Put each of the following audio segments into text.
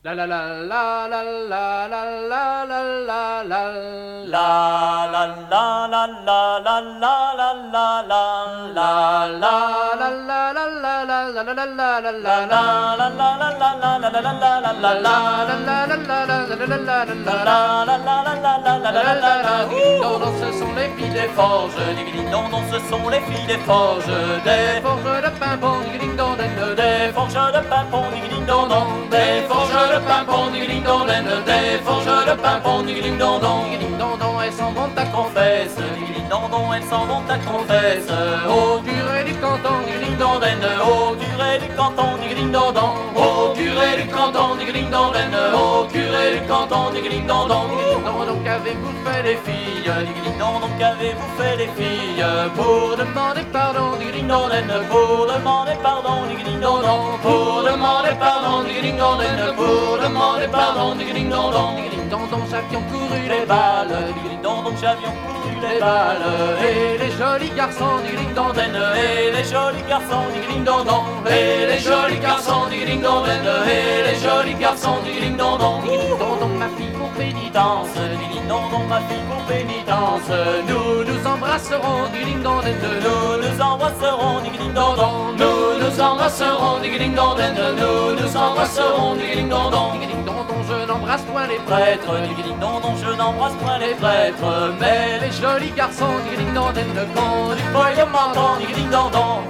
La la la la la la la la la la la La la la la la la la la la la la la la la la. la la la la la la la la La la la la la la la la la la la la la la la la la. la la la la la la la la La la la la la la la la la la la la la. non, non, ce sont les filles des Forge, forges, digiding non, non, ce sont les filles des forges, forges, des forges de pimpon, ding dong des forges de pimpon, digiding don don, des forges de pimpon, ding dong des forges de pimpon, ding dong dong, elles s'en vont à confesse, digiding non, non, elles s'en vont à confesse. au curé du canton, ding dong Au curé du canton, digiding don don, au curé du canton, ding dong au curé du canton, ding dong donc avez-vous fait les filles, digiding non, donc qu'avez-vous fait les filles pour demander pardon, ding dong pour demander pardon, digiding don don, pour demander pardon, ding dong pour demander pardon, ding dong nous avions couru les balles, digiding don donc j'avions couru les balles, et les jolis garçons, ding dong et les jolis garçons, digiding don don, et les jolis garçons, ding dong et les jolis garçons, ding dong ma fille pour pénitence, digiding don don, ma fille pour pénitence. nous nous embrasserons, ding dong Nous nous embrasserons, digiding don don, nous nous embrasserons, ding dong nous nous embrasserons, ding dong je n'embrasse point les prêtres, digiding don don, je n'embrasse point les les prêtres, prêtres, mais les jolis garçons, ding dong quand du poil menton, digiding don don.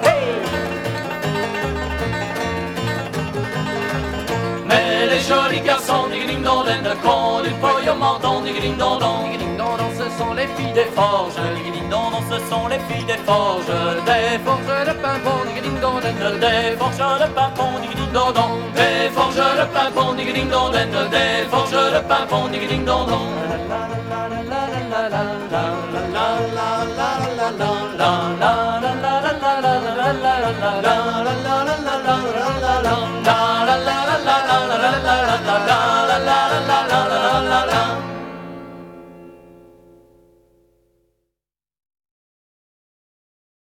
mais les jolis garçons, ding dong quand du poil menton, ding dong ce sont les filles des forges, Digiding don don, ce sont les filles des forges, des forges de pimpon, ding dong des forges de pimpon, digiding don don, des forges de pimpon, ding dong des forges de pimpon, ding dong la